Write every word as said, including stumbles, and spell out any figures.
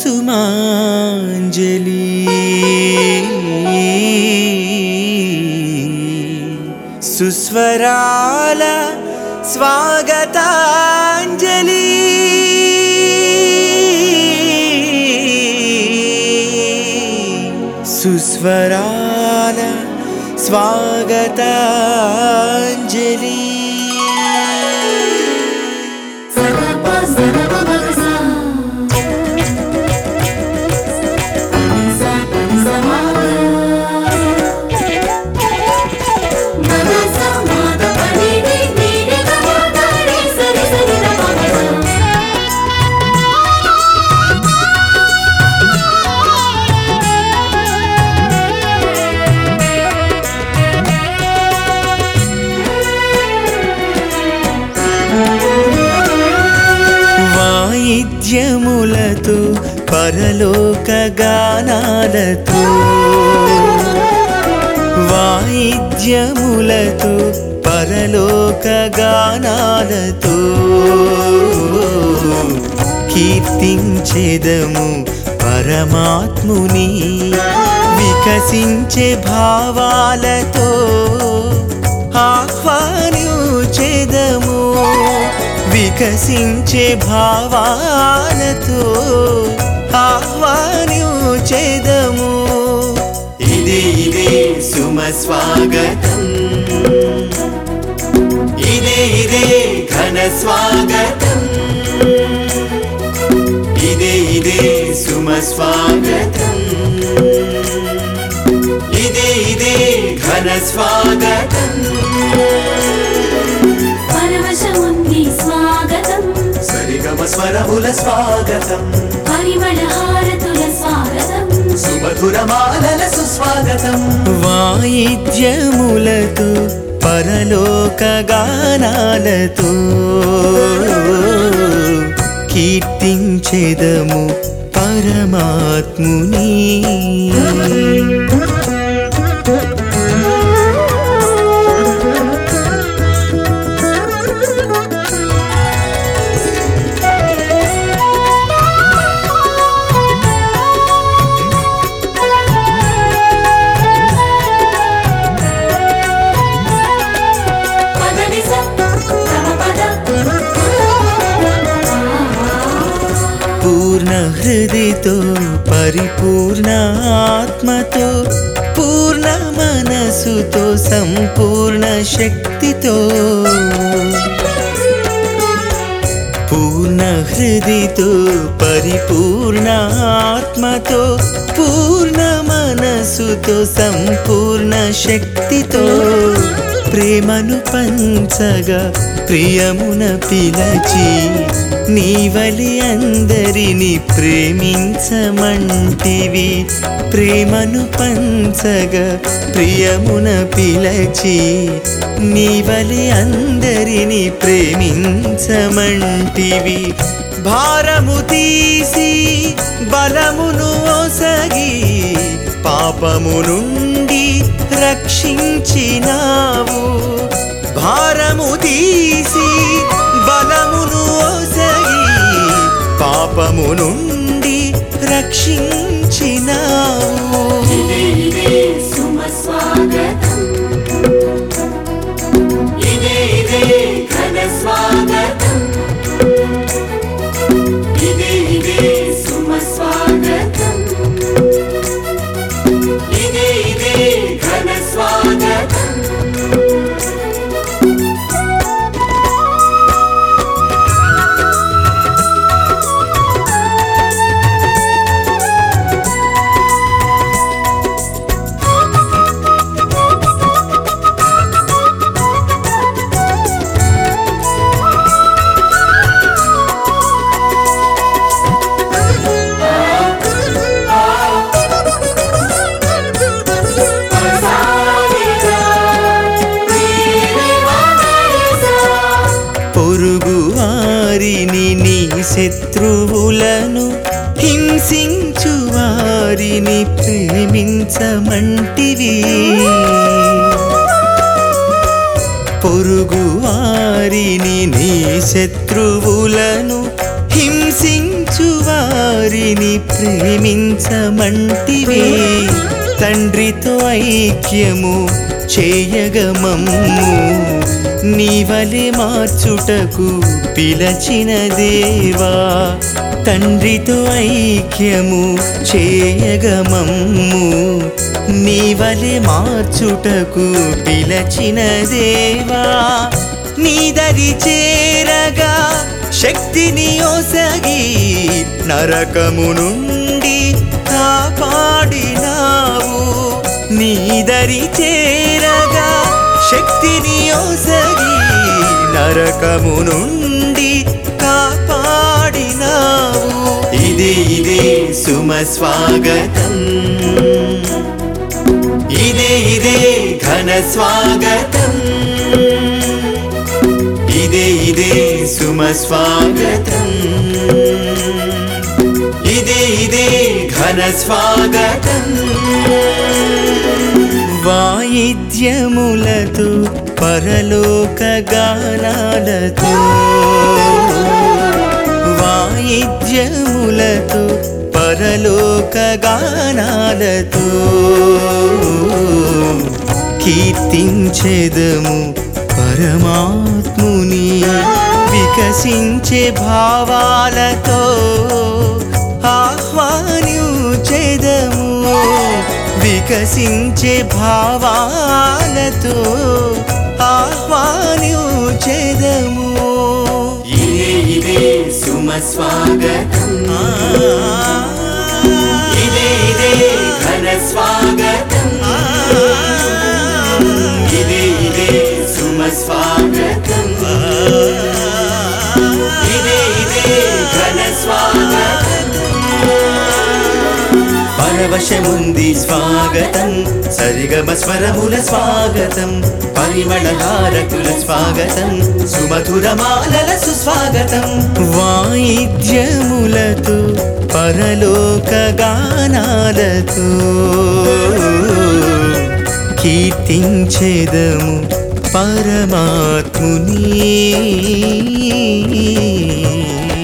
సుమాంజలి సుస్వరాల స్వాగతాంజలి సుస్వరాల స్వాగతాంజలి వాయిద్యములతో పరలోక గానాలతో వాయిద్యములతో పరలోక గానాలతో కీర్తించెదము పరమాత్ముని వికసించే భావాలతో ఆహ్వానించెదము వికసించే భావాలతో ఆహ్వానించెదము ఇదే ఇదే సుమ స్వాగతం ఇదే ఇదే ఘన స్వాగతం ఇదే ఇదే సుమ స్వాగతం ఇదే ఇదే ఘన స్వాగతం పరవశముంది స్వాగతం సరిగమ స్వరముల స్వాగతం పరిమళ హారతుల స్వాగతం సుమధురమాలల సుస్వాగతం వాయిద్యములతో పరలోక గానాలతో కీర్తించెదము పరమాత్ముని పూర్ణ హృదయతో పరిపూర్ణ ఆత్మతో పూర్ణ మనసుతో సంపూర్ణ శక్తితో పూర్ణ హృదయతో పరిపూర్ణ ఆత్మతో పూర్ణ మనసుతో సంపూర్ణ శక్తితో ప్రేమను పంచగా ప్రియమున పిలచి నీవలి అందరిని ప్రేమించమంటివి ప్రేమను పంచగా ప్రియమున పిలచి నీవలి అందరిని ప్రేమించమంటివి భారము తీసి బలమును ఒసగి పాపము నుండి రక్షించినావు భారము తీసి బలమును ఒసగి పాపము నుండి రక్షించినావు ఇదే ఇదే సుమ స్వాగతం ఇదే ఇదే ఘన స్వాగతం ఇదే ఇదే సుమ స్వాగతం ఇదే ఇదే ఘన స్వాగతం పొరుగువారిని నీ శత్రువులను హింసించు వారిని ప్రేమించమంటివి పొరుగువారిని నీ శత్రువులను హింసించు వారిని ప్రేమించమంటివే తండ్రితో ఐక్యము చేయగమమ్ము నీవలే మార్చుటకు పిలచిన దేవా తండ్రితో ఐక్యము చేయగమమ్ము నీవలే మార్చుటకు పిలచిన దేవా నీదరి చేరగా శక్తిని ఒసగి నరకము నుండి కాపాడినావు నీదరి చేరగా శక్తిని ఒసగి నరకము నుండి కాపాడినావు ఇదే ఇదే సుమ స్వాగతం ఇదే ఇదే ఘన స్వాగతం ఇదే ఇదే సుమ స్వాగతం ఇదే ఇదే ఘన స్వాగతం వాయిద్యములతో పరలోక గానాలతో వాయిద్యములతో పరలోక గానాలతో కీర్తించెదము పరమాత్ముని వికసించే భావాలతో ఆహ్వానించెదము వికసించే భావాలతో ఆహ్వానించెదము ఇదే ఇదే సుమ స్వాగతం ఇదే ఇదే ఘన స్వాగతం ఇదే ఇదే సుమ స్వాగతం ఇదే ఇదే ఘన స్వాగతం పరవశముంది స్వాగతం సరిగమ స్వరముల స్వాగతం పరిమళ హారతుల స్వాగతం సుమధురమాలల సుస్వాగతం వాయిద్యములతో పరలోక గానాలతో కీర్తించెదము పరమాత్ముని